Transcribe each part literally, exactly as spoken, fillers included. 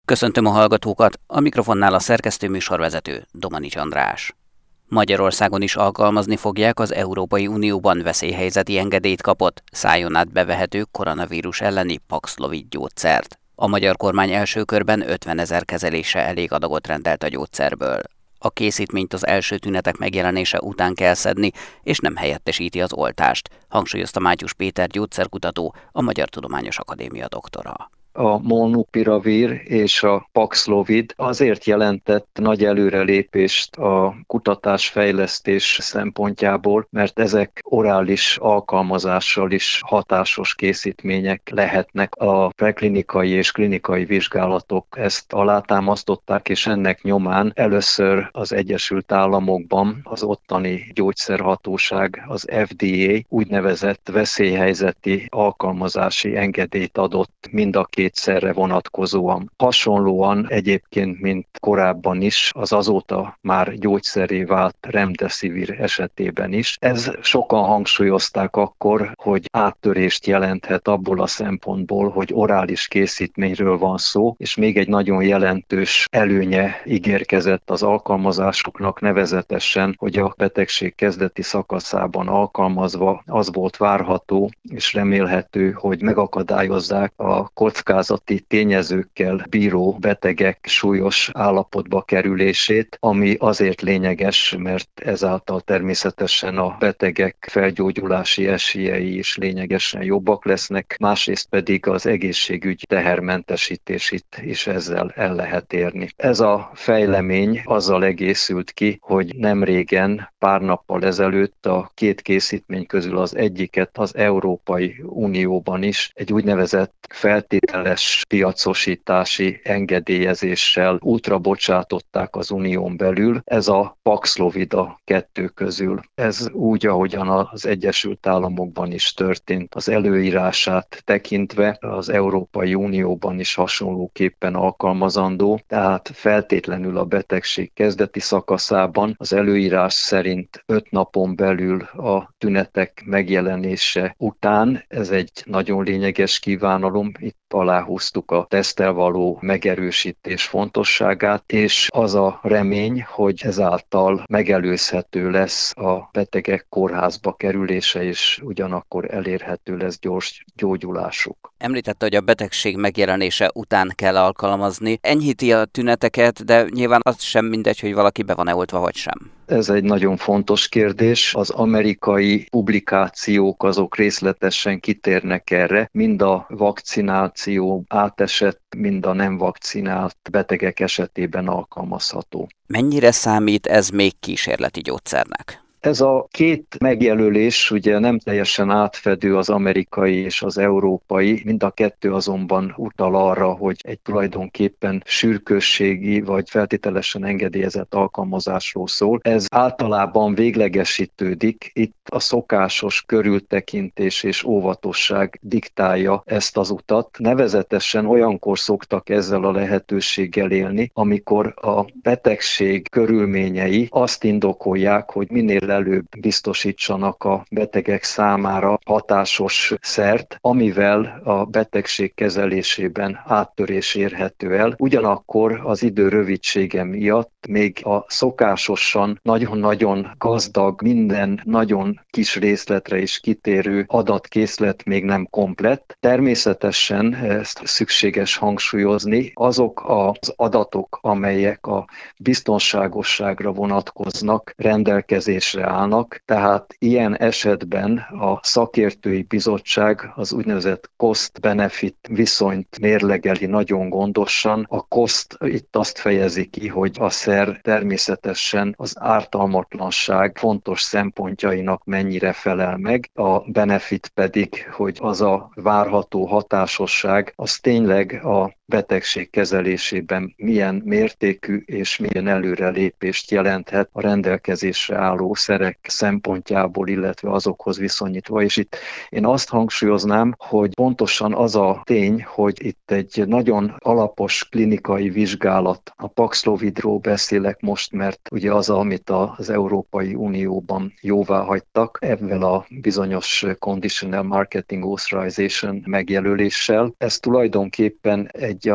Köszöntöm a hallgatókat, a mikrofonnál a szerkesztő műsorvezető Domanics András. Magyarországon is alkalmazni fogják az Európai Unióban veszélyhelyzeti engedélyt kapott, szájon át bevehető koronavírus elleni Paxlovid gyógyszert. A magyar kormány első körben ötvenezer kezelésre elég adagot rendelt a gyógyszerből. A készítményt az első tünetek megjelenése után kell szedni, és nem helyettesíti az oltást, hangsúlyozta Mátyus Péter gyógyszerkutató, a Magyar Tudományos Akadémia doktora. A molnupiravir és a Paxlovid azért jelentett nagy előrelépést a kutatásfejlesztés szempontjából, mert ezek orális alkalmazással is hatásos készítmények lehetnek. A preklinikai és klinikai vizsgálatok ezt alátámasztották, és ennek nyomán először az Egyesült Államokban az ottani gyógyszerhatóság, az F D A úgynevezett veszélyhelyzeti alkalmazási engedélyt adott mind a kétszerre vonatkozóan. Hasonlóan egyébként, mint korábban is, az azóta már gyógyszerré vált Remdesivir esetében is. Ez sokan hangsúlyozták akkor, hogy áttörést jelenthet abból a szempontból, hogy orális készítményről van szó, és még egy nagyon jelentős előnye ígérkezett az alkalmazásuknak, nevezetesen, hogy a betegség kezdeti szakaszában alkalmazva az volt várható és remélhető, hogy megakadályozzák a kockázati tényezőkkel bíró betegek súlyos állapotba kerülését, ami azért lényeges, mert ezáltal természetesen a betegek felgyógyulási esélyei is lényegesen jobbak lesznek, másrészt pedig az egészségügy tehermentesítését is ezzel el lehet érni. Ez a fejlemény azzal egészült ki, hogy nem régen, pár nappal ezelőtt a két készítmény közül az egyiket az Európai Unióban is egy úgynevezett feltételes piacosítási engedélyezéssel útra bocsátották az unión belül. Ez a Paxlovid a kettő közül. Ez úgy, ahogyan az Egyesült Államokban is történt, az előírását tekintve az Európai Unióban is hasonlóképpen alkalmazandó, tehát feltétlenül a betegség kezdeti szakaszában az előírás szerint öt napon belül a tünetek megjelenése után. Ez egy nagyon lényeges kívánalom. Itt aláhúztuk a teszttel való megerősítés fontosságát, és az a remény, hogy ezáltal megelőzhető lesz a betegek kórházba kerülése, és ugyanakkor elérhető lesz gyors gyógyulásuk. Említette, hogy a betegség megjelenése után kell alkalmazni. Enyhíti a tüneteket, de nyilván az sem mindegy, hogy valaki be van-e oltva, vagy sem. Ez egy nagyon fontos kérdés. Az amerikai publikációk azok részletesen kitérnek erre, mind a vakcináció átesett, mind a nem vakcinált betegek esetében alkalmazható. Mennyire számít ez még kísérleti gyógyszernek? Ez a két megjelölés ugye nem teljesen átfedő, az amerikai és az európai, mind a kettő azonban utal arra, hogy egy tulajdonképpen sürgősségi vagy feltételesen engedélyezett alkalmazásról szól. Ez általában véglegesítődik, itt a szokásos körültekintés és óvatosság diktálja ezt az utat. Nevezetesen olyankor szoktak ezzel a lehetőséggel élni, amikor a betegség körülményei azt indokolják, hogy minél előbb biztosítsanak a betegek számára hatásos szert, amivel a betegség kezelésében áttörés érhető el. Ugyanakkor az idő rövidsége miatt még a szokásosan nagyon-nagyon gazdag, minden nagyon kis részletre is kitérő adatkészlet még nem komplett. Természetesen ezt szükséges hangsúlyozni, azok az adatok, amelyek a biztonságosságra vonatkoznak, rendelkezésre állnak, tehát ilyen esetben a szakértői bizottság az úgynevezett cost-benefit viszonyt mérlegeli nagyon gondosan. A cost itt azt fejezi ki, hogy a szer természetesen az ártalmatlanság fontos szempontjainak mennyire felel meg, a benefit pedig, hogy az a várható hatásosság, az tényleg a betegség kezelésében milyen mértékű és milyen előrelépést jelenthet a rendelkezésre álló szerek szempontjából, illetve azokhoz viszonyítva. És itt én azt hangsúlyoznám, hogy pontosan az a tény, hogy itt egy nagyon alapos klinikai vizsgálat, a Paxlovidról beszélek most, mert ugye az, amit az Európai Unióban jóvá hagytak, ebben a bizonyos Conditional Marketing Authorization megjelöléssel, ez tulajdonképpen egy a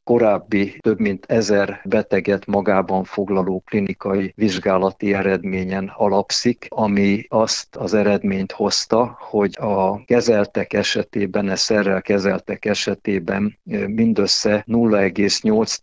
korábbi több mint ezer beteget magában foglaló klinikai vizsgálati eredményen alapszik, ami azt az eredményt hozta, hogy a kezeltek esetében, e szerrel kezeltek esetében mindössze nulla egész nyolc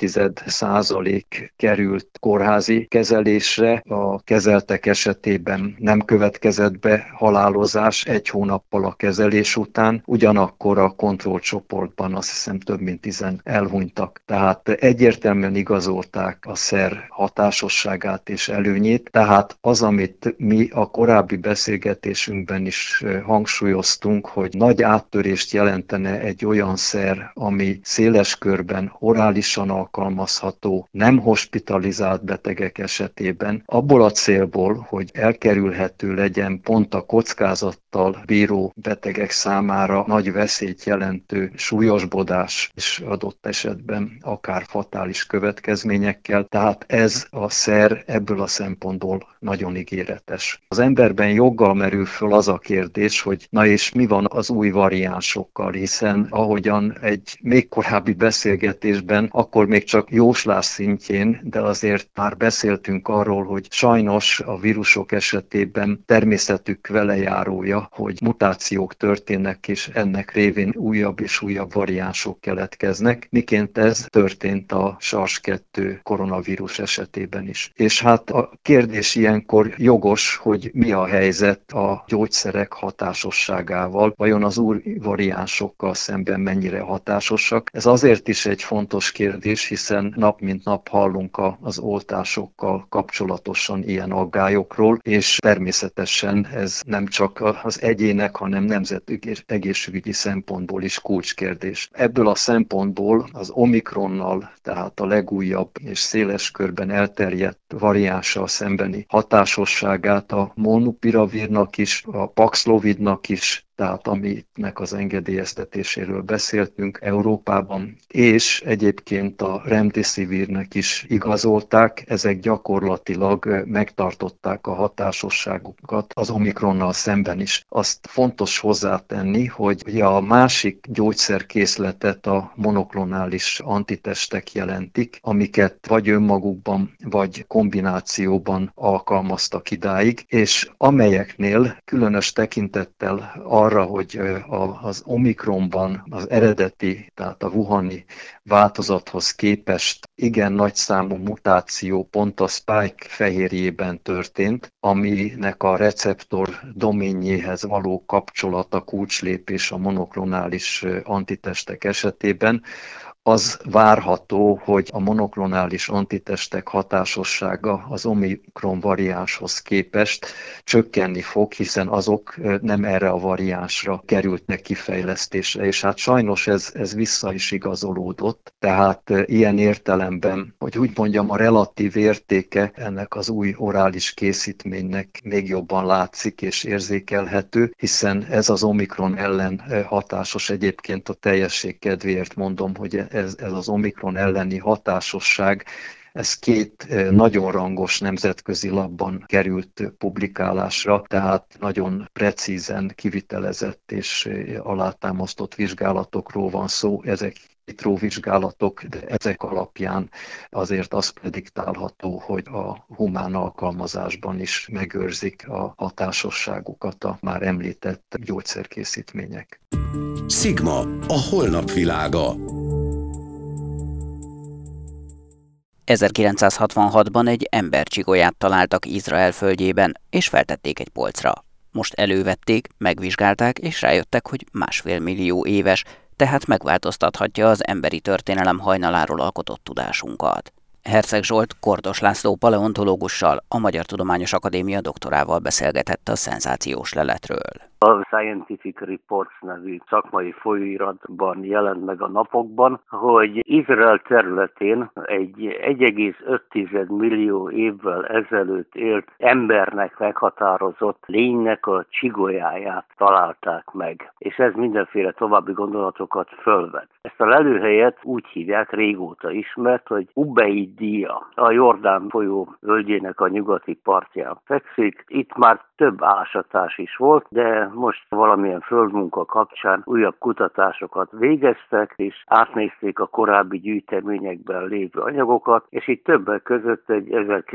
százalék került kórházi kezelésre, a kezeltek esetében nem következett be halálozás egy hónappal a kezelés után, ugyanakkor a kontrollcsoportban azt hiszem több mint tizen elhunytak. Tehát egyértelműen igazolták a szer hatásosságát és előnyét, tehát az, amit mi a korábbi beszélgetésünkben is hangsúlyoztunk, hogy nagy áttörést jelentene egy olyan szer, ami széles körben orálisan alkalmazható, nem hospitalizált betegek esetében, abból a célból, hogy elkerülhető legyen pont a kockázattal bíró betegek számára nagy veszélyt jelentő súlyosbodás és adott esetben akár fatális következményekkel, tehát ez a szer ebből a szempontból nagyon ígéretes. Az emberben joggal merül föl az a kérdés, hogy na és mi van az új variánsokkal, hiszen ahogyan egy még korábbi beszélgetésben, akkor még csak jóslás szintjén, de azért már beszéltünk arról, hogy sajnos a vírusok esetében természetük velejárója, hogy mutációk történnek, és ennek révén újabb és újabb variánsok keletkeznek, miként ez történt a SARS kettő koronavírus esetében is. És hát a kérdés ilyenkor jogos, hogy mi a helyzet a gyógyszerek hatásosságával, vajon az új variánsokkal szemben mennyire hatásosak. Ez azért is egy fontos kérdés, hiszen nap mint nap hallunk az oltásokkal kapcsolatosan ilyen aggályokról, és természetesen ez nem csak az egyének, hanem nemzetegészségügyi szempontból is kulcskérdés. Ebből a szempontból az Omikronnal, tehát a legújabb és széles körben elterjedt variánssal szembeni hatásosságát a molnupiravírnak is, a Paxlovidnak is, tehát aminek az engedélyeztetéséről beszéltünk Európában, és egyébként a Remdesivirnek is igazolták, ezek gyakorlatilag megtartották a hatásosságukat az Omikronnal szemben is. Azt fontos hozzátenni, hogy ugye a másik gyógyszerkészletet a monoklonális antitestek jelentik, amiket vagy önmagukban, vagy kombinációban alkalmaztak idáig, és amelyeknél különös tekintettel arra, arra, hogy az Omikronban az eredeti, tehát a wuhani változathoz képest igen nagy számú mutáció pont a spike fehérjében történt, aminek a receptor doménjéhez való kapcsolata kulcslépés a monoklonális antitestek esetében, az várható, hogy a monoklonális antitestek hatásossága az Omikron variánshoz képest csökkenni fog, hiszen azok nem erre a variánsra kerültek kifejlesztésre, és hát sajnos ez, ez vissza is igazolódott, tehát ilyen értelemben, hogy úgy mondjam, a relatív értéke ennek az új orális készítménynek még jobban látszik és érzékelhető, hiszen ez az Omikron ellen hatásos, egyébként a teljesség kedvéért mondom, hogy Ez, ez az Omikron elleni hatásosság, ez két nagyon rangos nemzetközi labban került publikálásra, tehát nagyon precízen kivitelezett és alátámasztott vizsgálatokról van szó. Ezek vitró vizsgálatok, de ezek alapján azért az prediktálható, hogy a humán alkalmazásban is megőrzik a hatásosságukat a már említett gyógyszerkészítmények. Sigma, a holnap világa. ezerkilencszázhatvanhatban egy embercsigolyát találtak Izrael földjében, és feltették egy polcra. Most elővették, megvizsgálták, és rájöttek, hogy másfél millió éves, tehát megváltoztathatja az emberi történelem hajnaláról alkotott tudásunkat. Herceg Zsolt Kordos László paleontológussal, a Magyar Tudományos Akadémia doktorával beszélgetett a szenzációs leletről. A Scientific Reports nevű szakmai folyóiratban jelent meg a napokban, hogy Izrael területén egy egy egész öt millió évvel ezelőtt élt embernek meghatározott lénynek a csigolyáját találták meg. És ez mindenféle további gondolatokat fölvet. Ezt a lelőhelyet úgy hívják, régóta ismert, hogy Ubeidia, a Jordán folyó völgyének a nyugati partján fekszik. Itt már több ásatás is volt, de de most valamilyen földmunka kapcsán újabb kutatásokat végeztek, és átnézték a korábbi gyűjteményekben lévő anyagokat, és itt többek között egy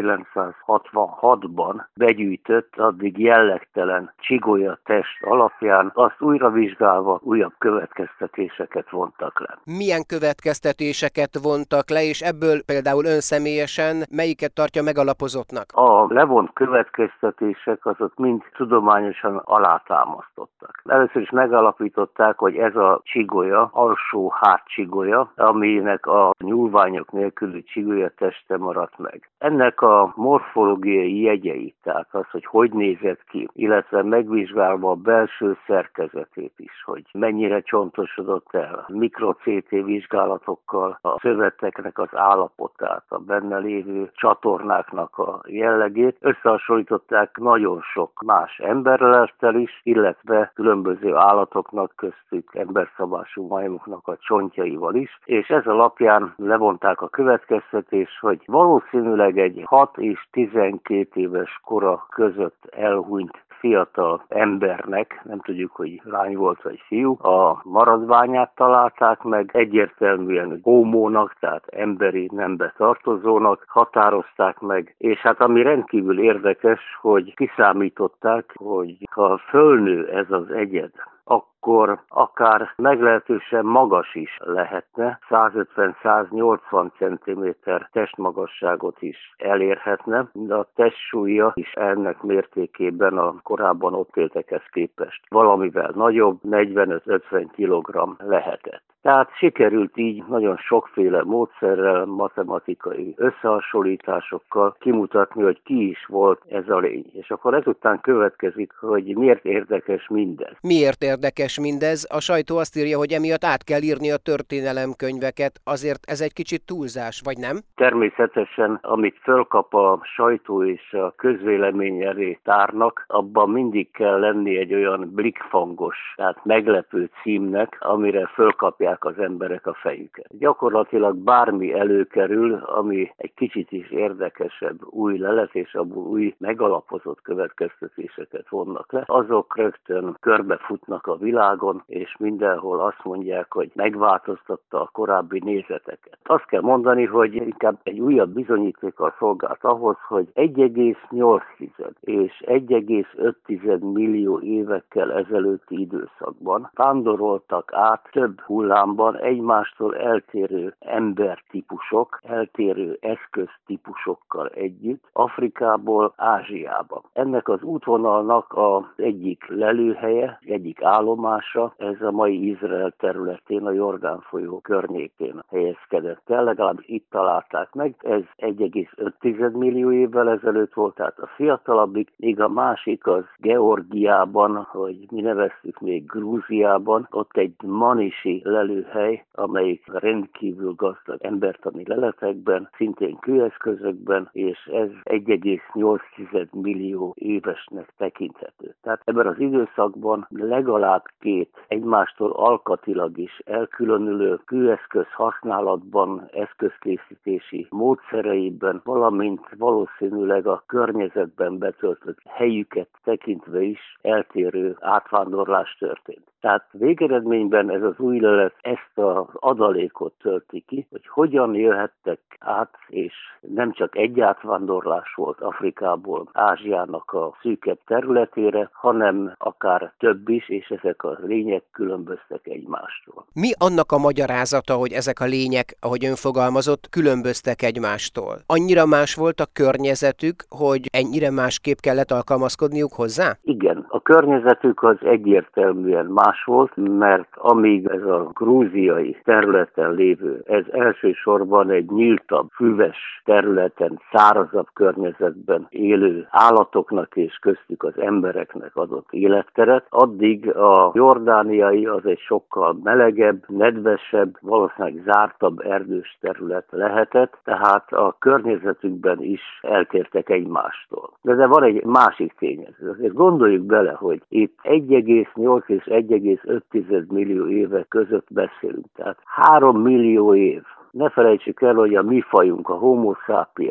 ezerkilencszázhatvanhatban begyűjtött, addig jellegtelen csigolya test alapján azt újra vizsgálva újabb következtetéseket vontak le. Milyen következtetéseket vontak le, és ebből például ön személyesen melyiket tartja megalapozottnak? A levont következtetések azok mind tudományosan alátámasztottak. Először is megalapították, hogy ez a csigolya, alsó hátcsigolya, aminek a nyúlványok nélküli csigolya teste maradt meg. Ennek a morfológiai jegyeit, tehát az, hogy hogy nézett ki, illetve megvizsgálva a belső szerkezetét is, hogy mennyire csontosodott el, mikro-cé té vizsgálatokkal a szöveteknek az állapotát, a benne lévő csatornáknak a jellegét, összehasonlították nagyon sok más emberlelettel is, illetve különböző állatoknak, köztük emberszabású majmoknak a csontjaival is, és ez alapján levonták a következtetést, hogy valószínűleg egy hat és tizenkét éves kora között elhunyt fiatal embernek, nem tudjuk, hogy lány volt vagy fiú, a maradványát találták meg, egyértelműen homónak, tehát emberi nembe tartozónak határozták meg, és hát ami rendkívül érdekes, hogy kiszámították, hogy ha fölnő ez az egyed, akkor akár meglehetősen magas is lehetne, százötven-száznyolcvan centiméter testmagasságot is elérhetne, de a testsúlya is ennek mértékében a korábban ott éltekhez képest valamivel nagyobb, negyvenöt-ötven kilogramm lehetett. Tehát sikerült így nagyon sokféle módszerrel, matematikai összehasonlításokkal kimutatni, hogy ki is volt ez a lény. És akkor ezután következik, hogy miért érdekes mindez. Miért érdekes mindez? A sajtó azt írja, hogy emiatt át kell írni a történelemkönyveket, azért ez egy kicsit túlzás, vagy nem? Természetesen, amit fölkap a sajtó és a közvélemény elé tárnak, abban mindig kell lenni egy olyan blikfangos, tehát meglepő címnek, amire fölkapják az emberek a fejüket. Gyakorlatilag bármi előkerül, ami egy kicsit is érdekesebb, új lelet, és abból új megalapozott következtetéseket vonnak le, azok rögtön körbefutnak a világon, és mindenhol azt mondják, hogy megváltoztatta a korábbi nézeteket. Azt kell mondani, hogy inkább egy újabb bizonyítékkal szolgált ahhoz, hogy egy egész nyolc és egy egész öt millió évekkel ezelőtti időszakban vándoroltak át több hullámban egymástól eltérő embertípusok, eltérő eszköztípusokkal együtt Afrikából Ázsiába. Ennek az útvonalnak az egyik lelőhelye, egyik állomása, ez a mai Izrael területén, a Jordán folyó környékén helyezkedett el, legalábbis itt találták meg. Ez egy egész öt millió évvel ezelőtt volt, tehát a fiatalabbik, még a másik az Georgiában, vagy mi nevezzük még Grúziában, ott egy manisi lelőhely, amelyik rendkívül gazdag embertani leletekben, szintén kőeszközökben, és ez egy egész nyolc millió évesnek tekinthető. Tehát ebben az időszakban legalább két egymástól alkatilag is elkülönülő kőeszköz használatban, eszközkészítési módszereiben, valamint valószínűleg a környezetben betöltött helyüket tekintve is eltérő átvándorlás történt. Tehát végeredményben ez az új lelet ezt az adalékot tölti ki, hogy hogyan jöhettek át, és nem csak egy átvándorlás volt Afrikából Ázsiának a szűkebb területére, hanem akár több is, és ezek a lények különböztek egymástól. Mi annak a magyarázata, hogy ezek a lények, ahogy ön fogalmazott, különböztek egymástól? Annyira más volt a környezetük, hogy ennyire másképp kellett alkalmazkodniuk hozzá? Igen, a környezetük az egyértelműen más volt, mert amíg ez a grúziai területen lévő, ez elsősorban egy nyíltabb, füves területen, szárazabb környezetben élő állatoknak és köztük az embereknek adott életteret, addig a jordániai az egy sokkal melegebb, nedvesebb, valószínűleg zártabb erdős terület lehetett, tehát a környezetükben is eltértek egymástól. De, de van egy másik tényező. Azért gondoljuk bele, hogy itt egy egész nyolc és egy egész öt millió éve között beszélünk. Tehát három millió év. Ne felejtsük el, hogy a mi fajunk, a Homo sapiens,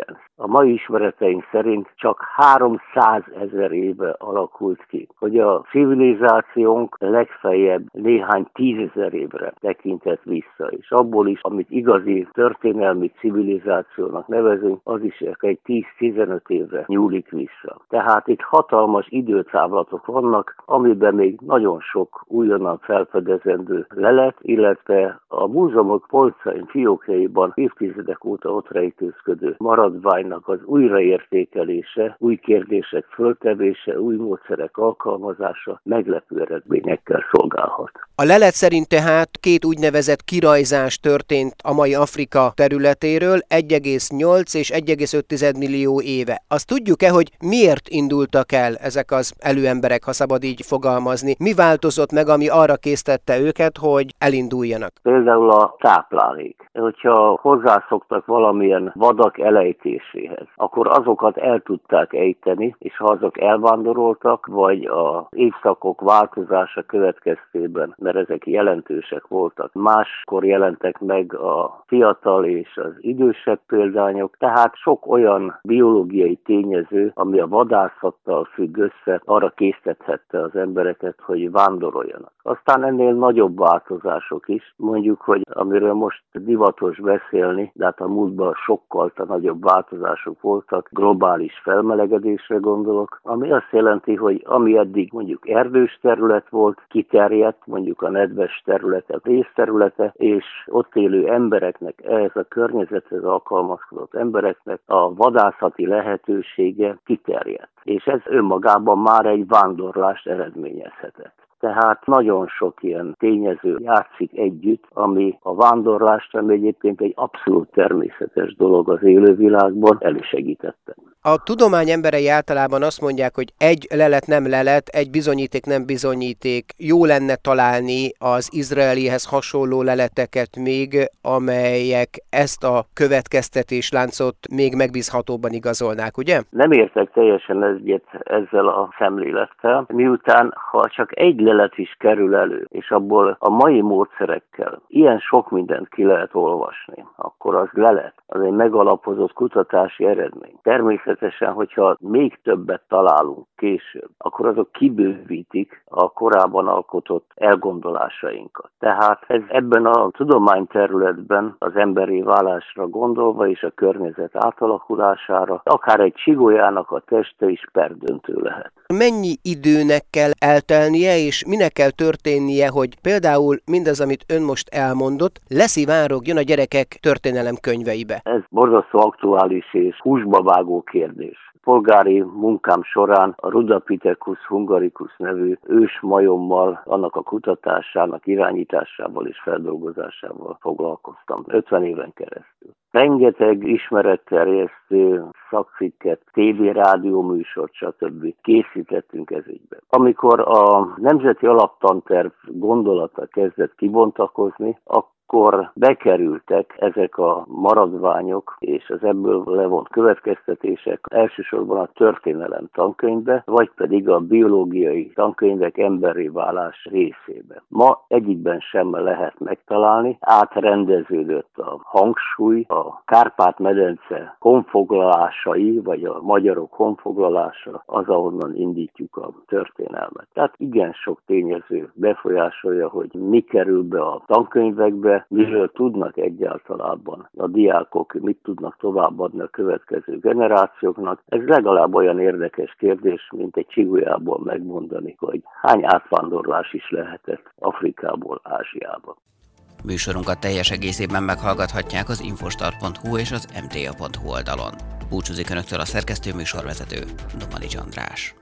a mai ismereteink szerint csak háromszázezer éve alakult ki, hogy a civilizációnk legfeljebb néhány tízezer évre tekintett vissza, és abból is, amit igazi történelmi civilizációnak nevezünk, az is egy tíz-tizenöt évre nyúlik vissza. Tehát itt hatalmas időtávlatok vannak, amiben még nagyon sok újonnan felfedezendő lelet, illetve a múzeumok polcain, fiókjaiban évtizedek óta ott rejtőzködő maradványnak az újraértékelése, új kérdések föltevése, új módszerek alkalmazása meglepő eredményekkel szolgálhat. A lelet szerint tehát két úgynevezett kirajzás történt a mai Afrika területéről egy egész nyolc és egy egész öt millió éve. Azt tudjuk-e, hogy miért indultak el ezek az előemberek, ha szabad így fogalmazni? Mi változott meg, ami arra késztette őket, hogy elinduljanak? Például a táplálék. Hogyha hozzászoktak valamilyen vadak elejtéséhez, akkor azokat el tudták ejteni, és ha azok elvándoroltak, vagy az évszakok változása következtében, mert ezek jelentősek voltak, máskor jelentek meg a fiatal és az idősebb példányok, tehát sok olyan biológiai tényező, ami a vadászattal függ össze, arra késztethette az embereket, hogy vándoroljanak. Aztán ennél nagyobb változások is, mondjuk, hogy amiről most divatos beszélni, de hát a múltban sokkal nagyobb változások voltak, globális felmelegedésre gondolok, ami azt jelenti, hogy ami eddig mondjuk erdős terület volt, kiterjedt, mondjuk a nedves területek részterülete, és ott élő embereknek, ehhez a környezethez alkalmazkodott embereknek a vadászati lehetősége kiterjedt. És ez önmagában már egy vándorlást eredményezhetett. Tehát nagyon sok ilyen tényező játszik együtt, ami a vándorlást, ami egyébként egy abszolút természetes dolog az élővilágban, elősegítette. A tudomány emberei általában azt mondják, hogy egy lelet nem lelet, egy bizonyíték nem bizonyíték. Jó lenne találni az izraelihez hasonló leleteket még, amelyek ezt a következtetésláncot még megbízhatóbban igazolnák, ugye? Nem értek teljesen egyet ezzel a szemlélettel, miután ha csak egy lelet is kerül elő, és abból a mai módszerekkel ilyen sok mindent ki lehet olvasni, akkor az lelet, az egy megalapozott kutatási eredmény. Természetesen, hogyha még többet találunk később, akkor azok kibővítik a korábban alkotott elgondolásainkat. Tehát ez ebben a tudományterületben az emberi válásra gondolva és a környezet átalakulására, akár egy csigolyának a teste is perdöntő lehet. Mennyi időnek kell eltelnie, és minek kell történnie, hogy például mindaz, amit ön most elmondott, leszivárogjon a gyerekek történelemkönyveibe? Ez borzasztó aktuális és húsba vágó kérdés. Polgári munkám során a Rudapithecus hungaricus nevű ős majommal, annak a kutatásának irányításával és feldolgozásával foglalkoztam ötven éven keresztül. Rengeteg ismeretterjesztő szakcikket, tévé, rádió műsort, stb. Készítettünk ez ügyben. Amikor a Nemzeti Alaptanterv gondolata kezdett kibontakozni, akkor bekerültek ezek a maradványok és az ebből levont következtetések elsősorban a történelem tankönyvbe, vagy pedig a biológiai tankönyvek emberi válás részébe. Ma egyikben sem lehet megtalálni, átrendeződött a hangsúly, a Kárpát-medence honfoglalásai, vagy a magyarok honfoglalása az, ahonnan indítjuk a történelmet. Tehát igen sok tényező befolyásolja, hogy mi kerül be a tankönyvekbe, miről tudnak egyáltalában a diákok, mit tudnak továbbadni a következő generációknak. Ez legalább olyan érdekes kérdés, mint egy csigolyából megmondani, hogy hány átvándorlás is lehetett Afrikából Ázsiába. Műsorunkat teljes egészében meghallgathatják az infostart pont hu és az em té á pont hu oldalon. Búcsúzik Önöktől a szerkesztő műsorvezető, Domanics András.